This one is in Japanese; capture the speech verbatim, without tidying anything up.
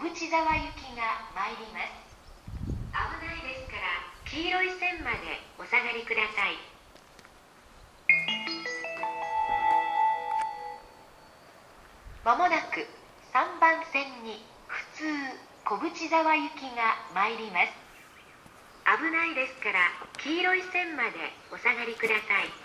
口沢行きが参ります。危ないですから黄色い線までお下がりください。まもなくさんばん線に普通小口沢行きが参ります。危ないですから黄色い線までお下がりください。